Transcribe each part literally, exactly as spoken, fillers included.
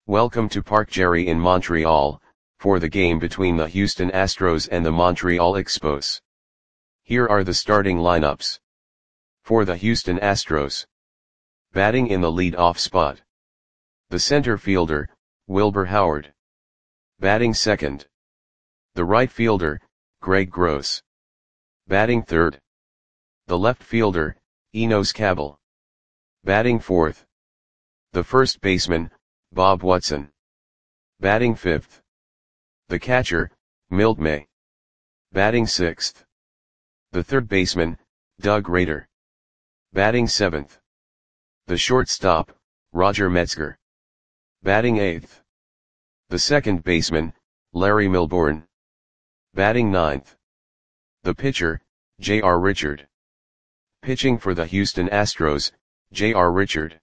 Welcome to Parc Jerry in Montreal, for the game between the Houston Astros and the Montreal Expos. Here are the starting lineups. For the Houston Astros. Batting in the lead-off spot. The center fielder, Wilbur Howard. Batting second. The right fielder, Greg Gross. Batting third. The left fielder, Enos Cabell. Batting fourth. The first baseman, Bob Watson. Batting fifth. The catcher, Milt May. Batting sixth. The third baseman, Doug Rader. Batting seventh. The shortstop, Roger Metzger. Batting eighth. The second baseman, Larry Milbourne. Batting ninth. The pitcher, J R Richard. Pitching for the Houston Astros, J R Richard.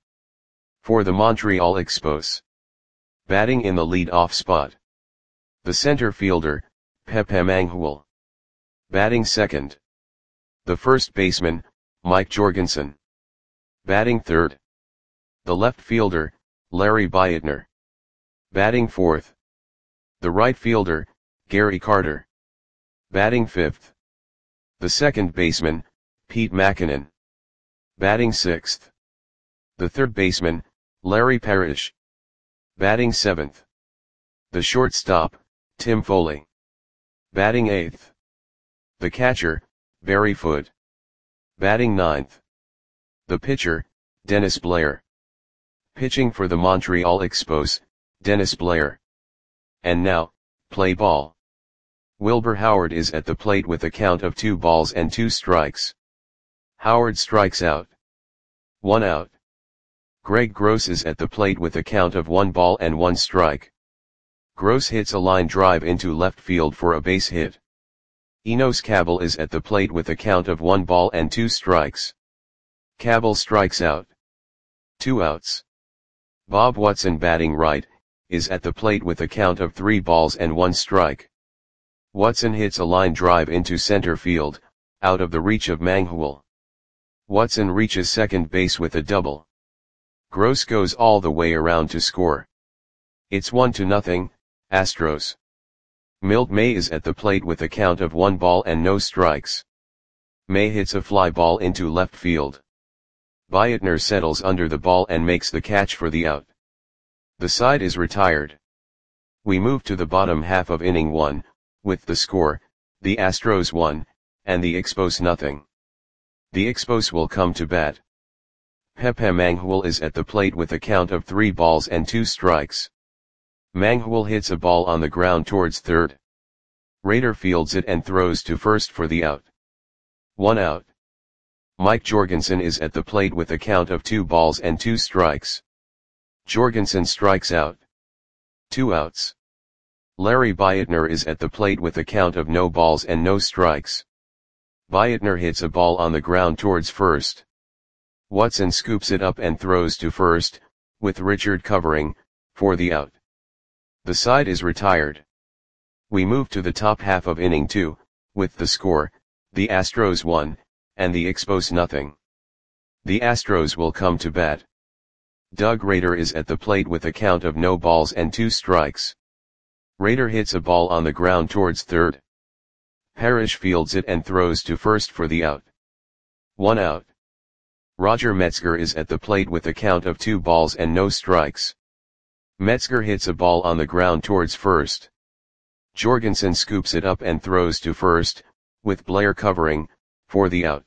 For the Montreal Expos. Batting in the lead-off spot. The center fielder, Pepe Mangual. Batting second. The first baseman, Mike Jorgensen. Batting third. The left fielder, Larry Beitner. Batting fourth. The right fielder, Gary Carter. Batting fifth. The second baseman, Pete Mackinnon. Batting sixth. The third baseman, Larry Parrish. Batting seventh. The shortstop, Tim Foley. Batting eighth. The catcher, Barry Foote. Batting ninth. The pitcher, Dennis Blair. Pitching for the Montreal Expos, Dennis Blair. And now, play ball. Wilbur Howard is at the plate with a count of two balls and two strikes. Howard strikes out. One out. Greg Gross is at the plate with a count of one ball and one strike. Gross hits a line drive into left field for a base hit. Enos Cabell is at the plate with a count of one ball and two strikes. Cabell strikes out. Two outs. Bob Watson, batting right, is at the plate with a count of three balls and one strike. Watson hits a line drive into center field, out of the reach of Mangual. Watson reaches second base with a double. Gross goes all the way around to score. It's one to nothing, Astros. Milt May is at the plate with a count of one ball and no strikes. May hits a fly ball into left field. Beitner settles under the ball and makes the catch for the out. The side is retired. We move to the bottom half of inning one, with the score, the Astros one, and the Expos nothing. The Expos will come to bat. Pepe Mangual is at the plate with a count of three balls and two strikes. Mangual hits a ball on the ground towards third. Rader fields it and throws to first for the out. One out. Mike Jorgensen is at the plate with a count of two balls and two strikes. Jorgensen strikes out. Two outs. Larry Beitner is at the plate with a count of no balls and no strikes. Beitner hits a ball on the ground towards first. Watson scoops it up and throws to first, with Richard covering, for the out. The side is retired. We move to the top half of inning two, with the score, the Astros one, and the Expos nothing. The Astros will come to bat. Doug Rader is at the plate with a count of no balls and two strikes. Rader hits a ball on the ground towards third. Parrish fields it and throws to first for the out. One out. Roger Metzger is at the plate with a count of two balls and no strikes. Metzger hits a ball on the ground towards first. Jorgensen scoops it up and throws to first, with Blair covering, for the out.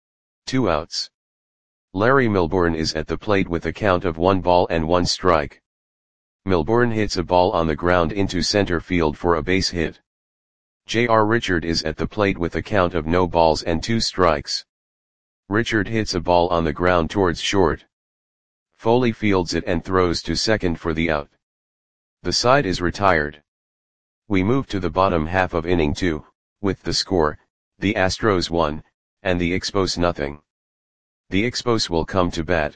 Two outs. Larry Milbourne is at the plate with a count of one ball and one strike. Milbourne hits a ball on the ground into center field for a base hit. J R Richard is at the plate with a count of no balls and two strikes. Richard hits a ball on the ground towards short. Foley fields it and throws to second for the out. The side is retired. We move to the bottom half of inning two, with the score, the Astros one, and the Expos nothing. The Expos will come to bat.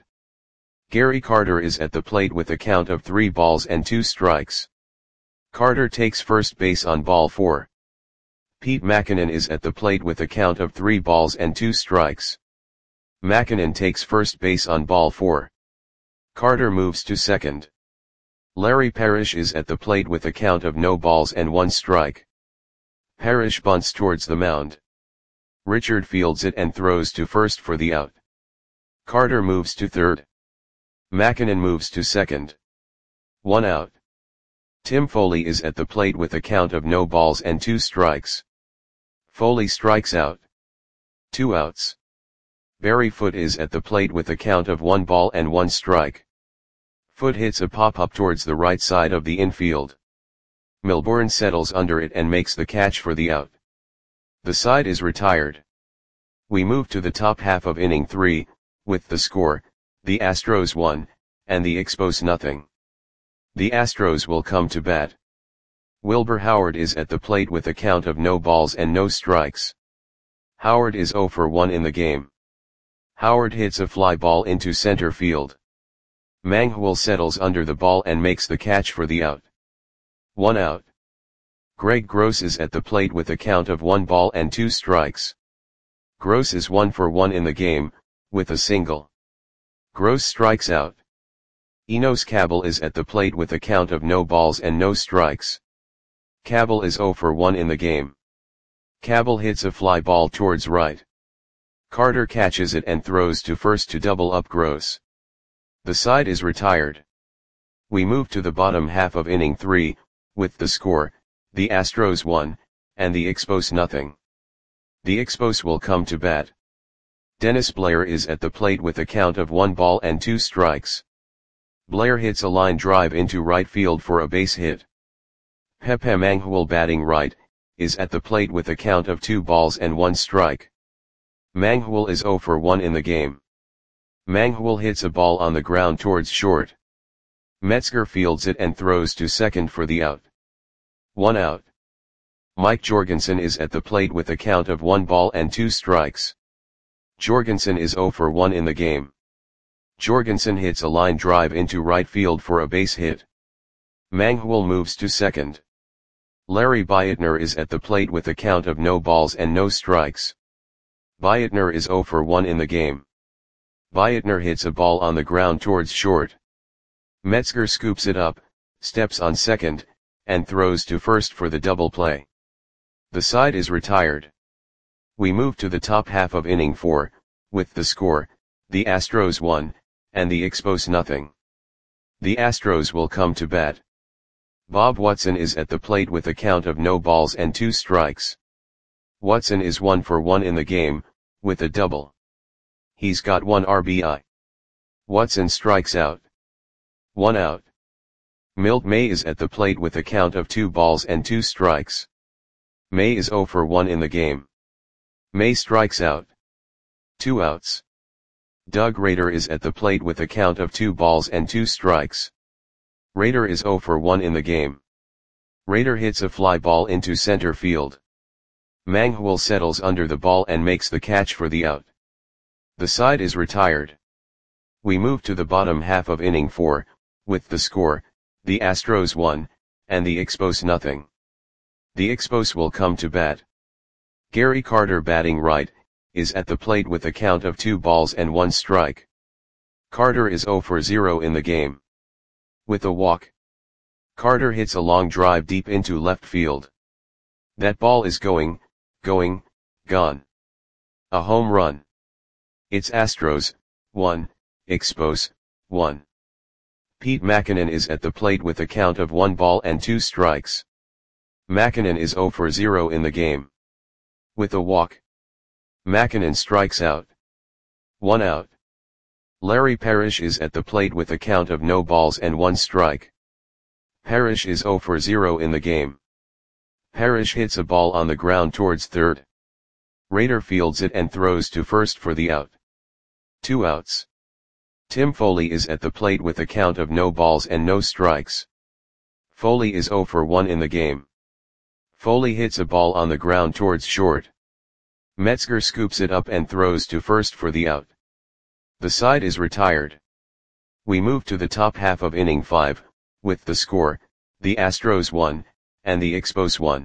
Gary Carter is at the plate with a count of three balls and two strikes. Carter takes first base on ball four. Pete Mackinnon is at the plate with a count of three balls and two strikes. Mackinnon takes first base on ball four. Carter moves to second. Larry Parrish is at the plate with a count of no balls and one strike. Parrish bunts towards the mound. Richard fields it and throws to first for the out. Carter moves to third. Mackinnon moves to second. One out. Tim Foley is at the plate with a count of no balls and two strikes. Foley strikes out. Two outs. Barry Foote is at the plate with a count of one ball and one strike. Foote hits a pop-up towards the right side of the infield. Milbourne settles under it and makes the catch for the out. The side is retired. We move to the top half of inning three, with the score, the Astros one, and the Expos nothing. The Astros will come to bat. Wilbur Howard is at the plate with a count of no balls and no strikes. Howard is oh for one in the game. Howard hits a fly ball into center field. Manghwal settles under the ball and makes the catch for the out. One out. Greg Gross is at the plate with a count of one ball and two strikes. Gross is one for one in the game, with a single. Gross strikes out. Enos Cabell is at the plate with a count of no balls and no strikes. Cabell is oh for one in the game. Cabell hits a fly ball towards right. Carter catches it and throws to first to double up Gross. The side is retired. We move to the bottom half of inning three, with the score, the Astros one, and the Expos nothing. The Expos will come to bat. Dennis Blair is at the plate with a count of one ball and two strikes. Blair hits a line drive into right field for a base hit. Pepe Manghwal, batting right, is at the plate with a count of two balls and one strike. Manghwal is oh for one in the game. Manghwal hits a ball on the ground towards short. Metzger fields it and throws to second for the out. One out. Mike Jorgensen is at the plate with a count of one ball and two strikes. Jorgensen is oh for one in the game. Jorgensen hits a line drive into right field for a base hit. Manghwal moves to second. Larry Beitner is at the plate with a count of no balls and no strikes. Beitner is oh for one in the game. Beitner hits a ball on the ground towards short. Metzger scoops it up, steps on second, and throws to first for the double play. The side is retired. We move to the top half of inning four, with the score, the Astros one, and the Expos nothing. The Astros will come to bat. Bob Watson is at the plate with a count of no balls and two strikes. Watson is one for one in the game, with a double. He's got one R B I. Watson strikes out. One out. Milt May is at the plate with a count of two balls and two strikes. May is oh for one in the game. May strikes out. Two outs. Doug Rader is at the plate with a count of two balls and two strikes. Rader is oh for one in the game. Rader hits a fly ball into center field. Manghwal settles under the ball and makes the catch for the out. The side is retired. We move to the bottom half of inning four, with the score, the Astros one, and the Expos nothing. The Expos will come to bat. Gary Carter, batting right, is at the plate with a count of two balls and one strike. Carter is oh for zero in the game. With a walk. Carter hits a long drive deep into left field. That ball is going, going, gone. A home run. It's Astros, one, Expos, one. Pete Mackinnon is at the plate with a count of one ball and two strikes. Mackinnon is oh for zero in the game. With a walk. Mackinnon strikes out. One out. Larry Parrish is at the plate with a count of no balls and one strike. Parrish is oh for zero in the game. Parrish hits a ball on the ground towards third. Rader fields it and throws to first for the out. Two outs. Tim Foley is at the plate with a count of no balls and no strikes. Foley is oh for one in the game. Foley hits a ball on the ground towards short. Metzger scoops it up and throws to first for the out. The side is retired. We move to the top half of inning five, with the score, the Astros one, and the Expos one.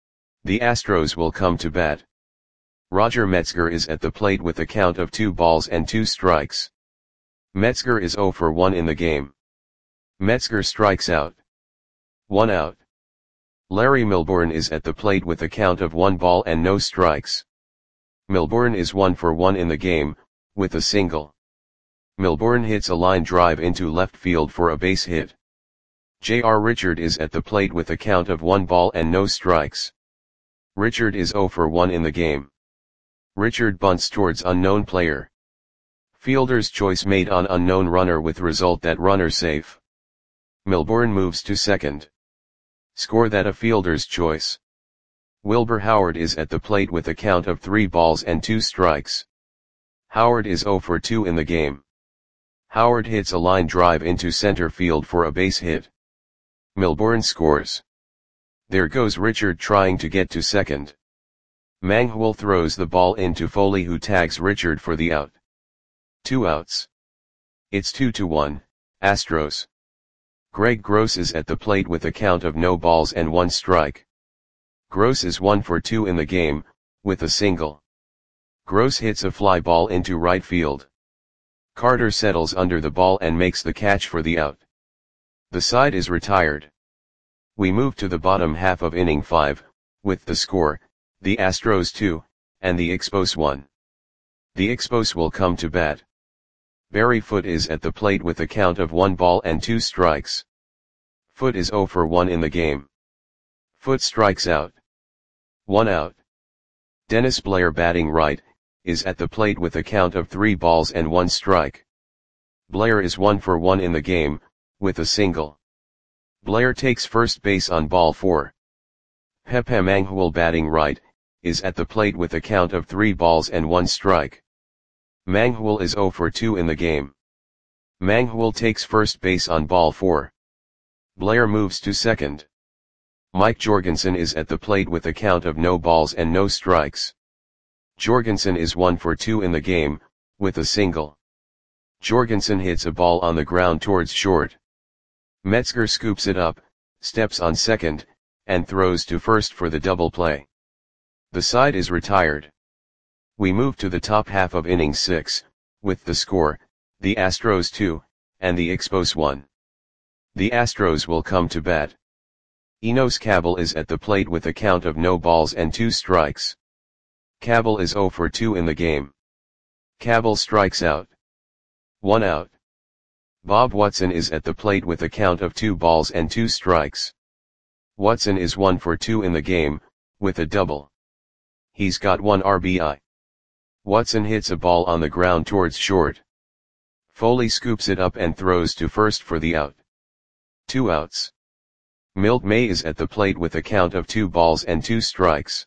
The Astros will come to bat. Roger Metzger is at the plate with a count of two balls and two strikes. Metzger is oh for one in the game. Metzger strikes out. One out. Larry Milbourne is at the plate with a count of one ball and no strikes. Milbourne is one for one in the game, with a single. Milbourne hits a line drive into left field for a base hit. J R Richard is at the plate with a count of one ball and no strikes. Richard is zero for one in the game. Richard bunts towards unknown player. Fielder's choice made on unknown runner with result that runner safe. Milbourne moves to second. Score that a fielder's choice. Wilbur Howard is at the plate with a count of three balls and two strikes. Howard is zero for two in the game. Howard hits a line drive into center field for a base hit. Milbourne scores. There goes Richard trying to get to second. Manghwal throws the ball into Foley, who tags Richard for the out. Two outs. It's two to one, Astros. Greg Gross is at the plate with a count of no balls and one strike. Gross is one for two in the game, with a single. Gross hits a fly ball into right field. Carter settles under the ball and makes the catch for the out. The side is retired. We move to the bottom half of inning five, with the score, the Astros two, and the Expos one. The Expos will come to bat. Barry Foote is at the plate with a count of one ball and two strikes. Foote is zero for one in the game. Foote strikes out. One out. Dennis Blair, batting right, is at the plate with a count of three balls and one strike. Blair is one for one in the game, with a single. Blair takes first base on ball four. Pepe Manghwal, batting right, is at the plate with a count of three balls and one strike. Manghwal is zero for two in the game. Manghwal takes first base on ball four. Blair moves to second. Mike Jorgensen is at the plate with a count of no balls and no strikes. Jorgensen is one for two in the game, with a single. Jorgensen hits a ball on the ground towards short. Metzger scoops it up, steps on second, and throws to first for the double play. The side is retired. We move to the top half of inning six, with the score, the Astros two, and the Expos one. The Astros will come to bat. Enos Cabell is at the plate with a count of no balls and two strikes. Cabell is zero for two in the game. Cabell strikes out. One out. Bob Watson is at the plate with a count of two balls and two strikes. Watson is one for two in the game, with a double. He's got one R B I. Watson hits a ball on the ground towards short. Foley scoops it up and throws to first for the out. Two outs. Milt May is at the plate with a count of two balls and two strikes.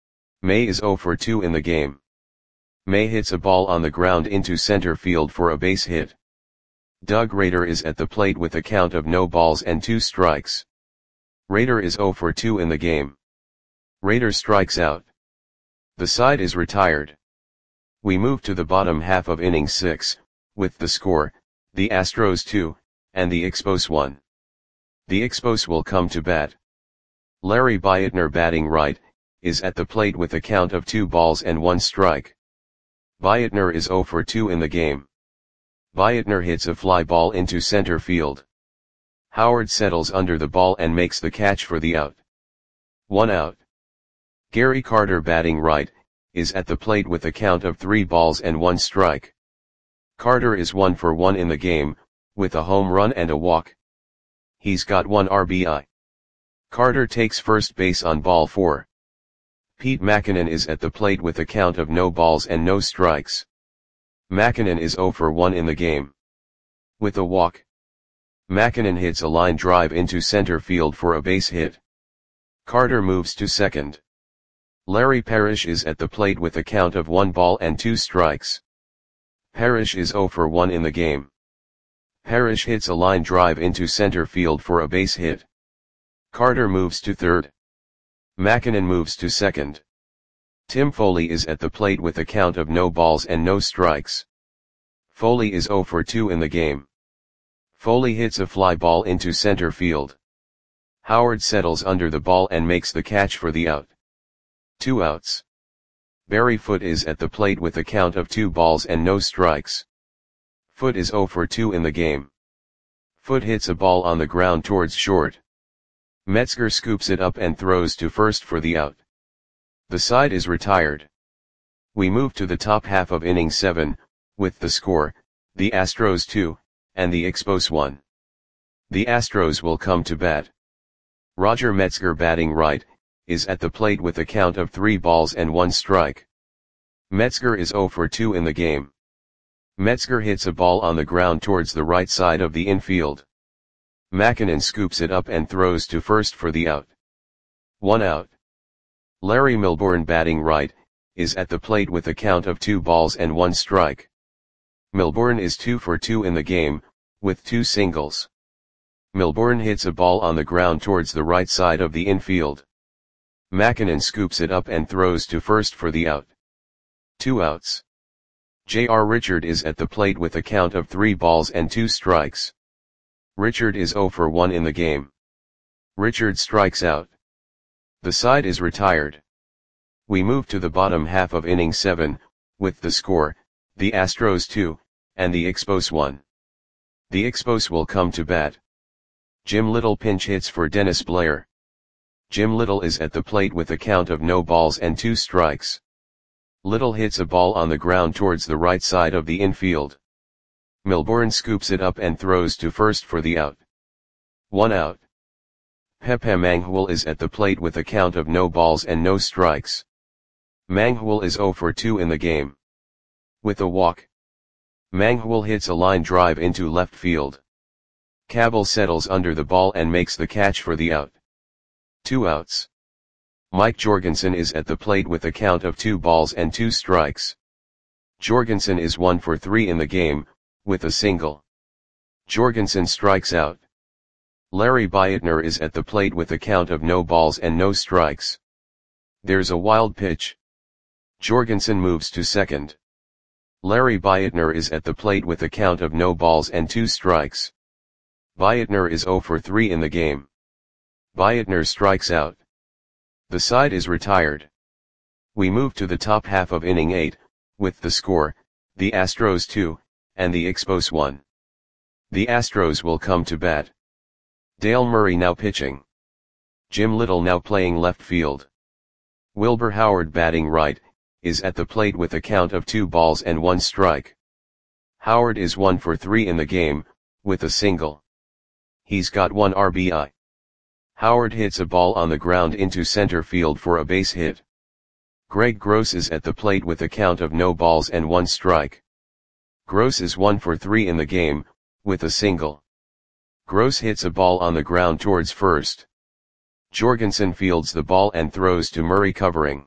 May is zero for two in the game. May hits a ball on the ground into center field for a base hit. Doug Rader is at the plate with a count of no balls and two strikes. Rader is zero for two in the game. Rader strikes out. The side is retired. We move to the bottom half of inning six, with the score, the Astros two, and the Expos one. The Expos will come to bat. Larry Beitner, batting right, is at the plate with a count of two balls and one strike. Beitner is zero for two in the game. Beitner hits a fly ball into center field. Howard settles under the ball and makes the catch for the out. One out. Gary Carter, batting right, is at the plate with a count of three balls and one strike. Carter is one for one in the game, with a home run and a walk. He's got one R B I. Carter takes first base on ball four. Pete Mackinnon is at the plate with a count of no balls and no strikes. Mackinnon is zero for one in the game. With a walk. Mackinnon hits a line drive into center field for a base hit. Carter moves to second. Larry Parrish is at the plate with a count of one ball and two strikes. Parrish is zero for one in the game. Parrish hits a line drive into center field for a base hit. Carter moves to third. Mackinnon moves to second. Tim Foley is at the plate with a count of no balls and no strikes. Foley is zero for two in the game. Foley hits a fly ball into center field. Howard settles under the ball and makes the catch for the out. Two outs. Barry Foote is at the plate with a count of two balls and no strikes. Foote is zero for two in the game. Foot hits a ball on the ground towards short. Metzger scoops it up and throws to first for the out. The side is retired. We move to the top half of inning seven, with the score, the Astros two, and the Expos one. The Astros will come to bat. Roger Metzger, batting right, is at the plate with a count of three balls and one strike. Metzger is zero for two in the game. Metzger hits a ball on the ground towards the right side of the infield. Makinen scoops it up and throws to first for the out. One out. Larry Milbourne, batting right, is at the plate with a count of two balls and one strike. Milbourne is two for two in the game, with two singles. Milbourne hits a ball on the ground towards the right side of the infield. Makinen scoops it up and throws to first for the out. Two outs. J R Richard is at the plate with a count of three balls and two strikes. Richard is zero for one in the game. Richard strikes out. The side is retired. We move to the bottom half of inning seven, with the score, the Astros two, and the Expos one. The Expos will come to bat. Jim Little pinch hits for Dennis Blair. Jim Little is at the plate with a count of no balls and two strikes. Little hits a ball on the ground towards the right side of the infield. Milbourne scoops it up and throws to first for the out. One out. Pepe Manghul is at the plate with a count of no balls and no strikes. Manghul is zero for two in the game. With a walk. Manghul hits a line drive into left field. Cabell settles under the ball and makes the catch for the out. Two outs. Mike Jorgensen is at the plate with a count of two balls and two strikes. Jorgensen is one for three in the game, with a single. Jorgensen strikes out. Larry Beitner is at the plate with a count of no balls and no strikes. There's a wild pitch. Jorgensen moves to second. Larry Beitner is at the plate with a count of no balls and two strikes. Beitner is zero for three in the game. Beitner strikes out. The side is retired. We move to the top half of inning eight, with the score, the Astros two, and the Expos one. The Astros will come to bat. Dale Murray now pitching. Jim Little now playing left field. Wilbur Howard, batting right, is at the plate with a count of two balls and one strike. Howard is one for three in the game, with a single. He's got one R B I. Howard hits a ball on the ground into center field for a base hit. Greg Gross is at the plate with a count of no balls and one strike. Gross is one for three in the game, with a single. Gross hits a ball on the ground towards first. Jorgensen fields the ball and throws to Murray, covering.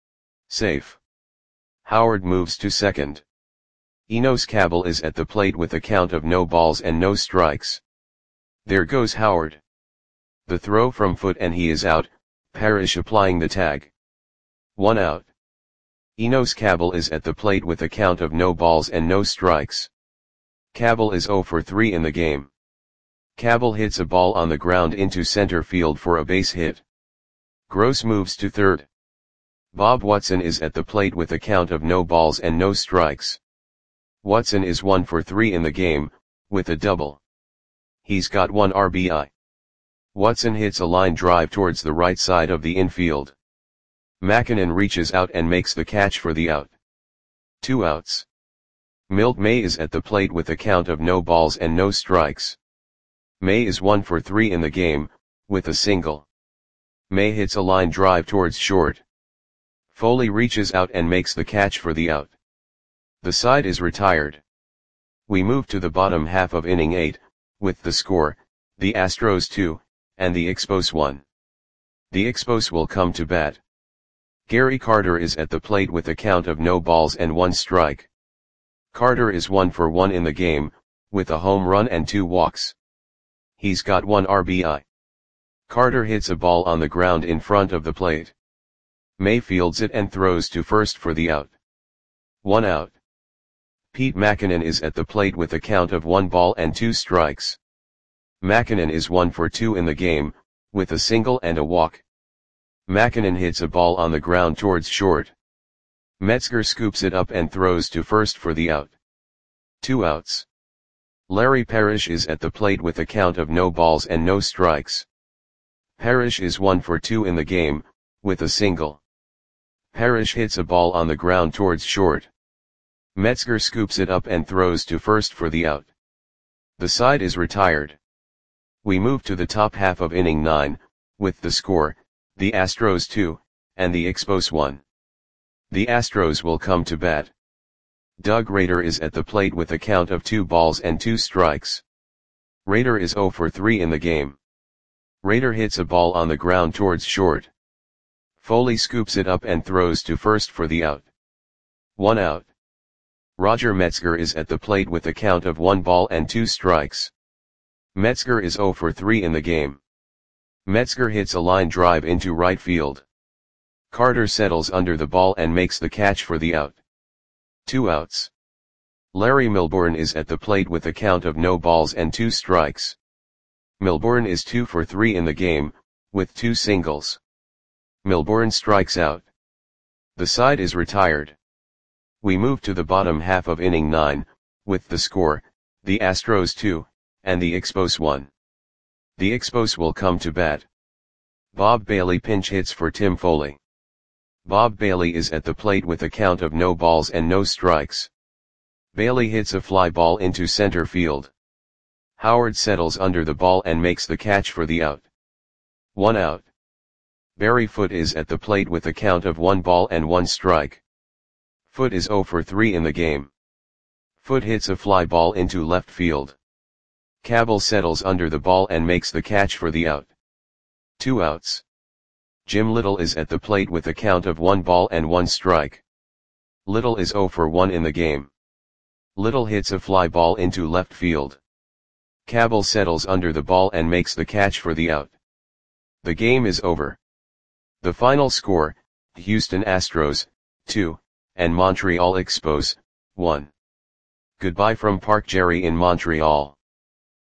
Safe. Howard moves to second. Enos Cabell is at the plate with a count of no balls and no strikes. There goes Howard. The throw from foot and he is out, Parrish applying the tag. One out. Enos Cabell is at the plate with a count of no balls and no strikes. Cabell is zero for three in the game. Cabell hits a ball on the ground into center field for a base hit. Gross moves to third. Bob Watson is at the plate with a count of no balls and no strikes. Watson is one for three in the game, with a double. He's got one R B I. Watson hits a line drive towards the right side of the infield. Makinen reaches out and makes the catch for the out. Two outs. Milt May is at the plate with a count of no balls and no strikes. May is one for three in the game, with a single. May hits a line drive towards short. Foley reaches out and makes the catch for the out. The side is retired. We move to the bottom half of inning eight, with the score, the Astros two, and the Expos one. The Expos will come to bat. Gary Carter is at the plate with a count of no balls and one strike. Carter is one for one in the game, with a home run and two walks. He's got one R B I. Carter hits a ball on the ground in front of the plate. May fields it and throws to first for the out. One out. Pete Makinen is at the plate with a count of one ball and two strikes. Makinen is one for two in the game, with a single and a walk. Makinen hits a ball on the ground towards short. Metzger scoops it up and throws to first for the out. Two outs. Larry Parrish is at the plate with a count of no balls and no strikes. Parrish is one for two in the game, with a single. Parrish hits a ball on the ground towards short. Metzger scoops it up and throws to first for the out. The side is retired. We move to the top half of inning nine, with the score, the Astros two, and the Expos one. The Astros will come to bat. Doug Rader is at the plate with a count of two balls and two strikes. Rader is zero for three in the game. Rader hits a ball on the ground towards short. Foley scoops it up and throws to first for the out. One out. Roger Metzger is at the plate with a count of one ball and two strikes. Metzger is zero for three in the game. Metzger hits a line drive into right field. Carter settles under the ball and makes the catch for the out. Two outs. Larry Milbourne is at the plate with a count of no balls and two strikes. Milbourne is two for three in the game, with two singles. Milbourne strikes out. The side is retired. We move to the bottom half of inning nine, with the score, the Astros two, and the Expos one. The Expos will come to bat. Bob Bailey pinch hits for Tim Foley. Bob Bailey is at the plate with a count of no balls and no strikes. Bailey hits a fly ball into center field. Howard settles under the ball and makes the catch for the out. One out. Barry Foote is at the plate with a count of one ball and one strike. Foote is zero for three in the game. Foote hits a fly ball into left field. Cabell settles under the ball and makes the catch for the out. Two outs. Jim Little is at the plate with a count of one ball and one strike. Little is zero for one in the game. Little hits a fly ball into left field. Cabell settles under the ball and makes the catch for the out. The game is over. The final score, Houston Astros, two, and Montreal Expos, one. Goodbye from Park Jerry in Montreal.